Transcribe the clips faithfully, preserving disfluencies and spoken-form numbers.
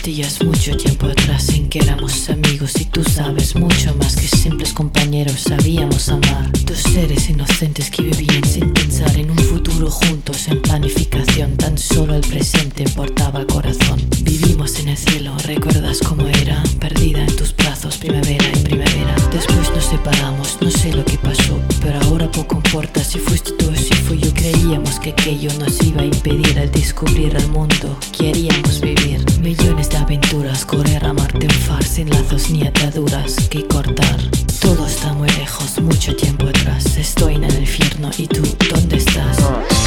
días mucho tiempo atrás en que éramos amigos y tú sabes mucho más que simples compañeros. Sabíamos amar, dos seres inocentes que vivían sin pensar en un futuro juntos, en planificación. Tan solo el presente importaba al corazón. Vivimos en el cielo, ¿recuerdas cómo era? Perdida en tus brazos, primavera y primavera. Después nos separamos, no sé lo que pasó, pero ahora poco importa si fuiste tú o si fui yo. Creíamos que aquello nos iba a impedir el descubrir el mundo. Queríamos vivir millones de aventuras, correr, amar, triunfar sin lazos ni ataduras que cortar. Todo está muy lejos, mucho tiempo atrás. Estoy en el infierno y tú, ¿dónde estás?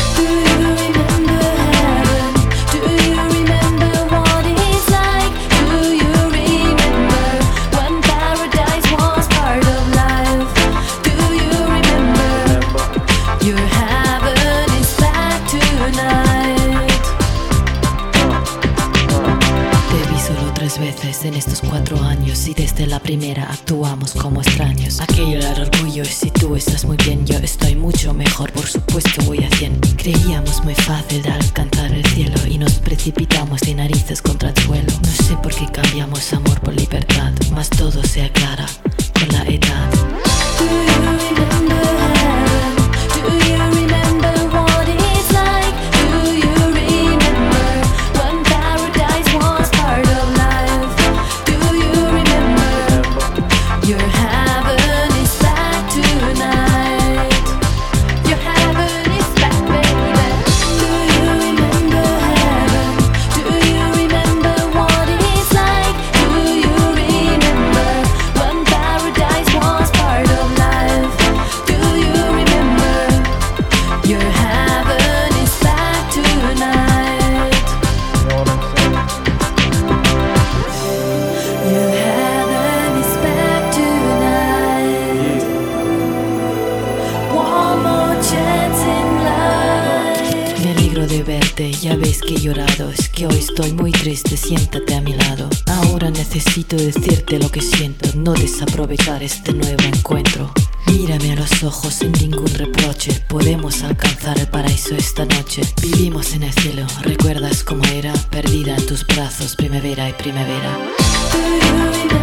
Veces en estos cuatro años y desde la primera actuamos como extraños. Aquello era el orgullo y si tú estás muy bien yo estoy mucho mejor, por supuesto voy a cien. Creíamos muy fácil de alcanzar el cielo y nos precipitamos de narices contra el suelo. No sé por qué cambiamos amor por libertad, mas todo se aclara con la edad. De verte, ya ves que he llorado, es que hoy estoy muy triste, siéntate a mi lado. Ahora necesito decirte lo que siento, no desaprovechar este nuevo encuentro. Mírame a los ojos sin ningún reproche, podemos alcanzar el paraíso esta noche. Vivimos en el cielo, ¿recuerdas cómo era? Perdida en tus brazos, primavera y primavera.